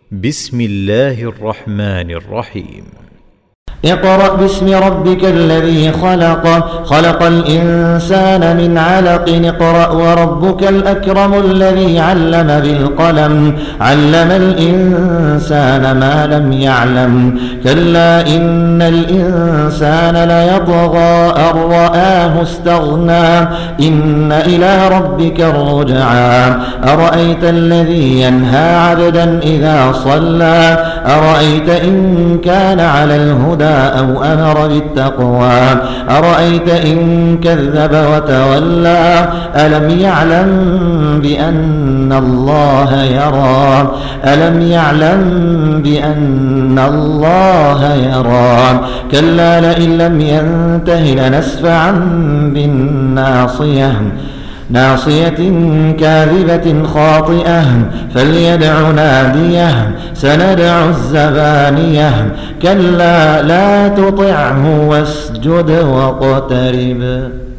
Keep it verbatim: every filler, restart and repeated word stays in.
بسم الله الرحمن الرحيم. اقرأ باسم ربك الذي خلق خلق الإنسان من علق اقرأ وربك الأكرم الذي علم بالقلم علم الإنسان ما لم يعلم كلا إن الإنسان ليطغى أن رآه استغنى إن إلى ربك الرجعى أرأيت الذي ينهى عبدا إذا صلى أرأيت إن كان على الهدى أو أمر بالتقوى أرأيت إن كذب وتولى ألم يعلم بأن الله يرى ألم يعلم بأن الله يرى كلا لئن لم ينته لنسفعا بالناصية ناصية كاذبة خاطئة فليدع ناديه سندع الزبانية كلا لا تطعه واسجد واقترب.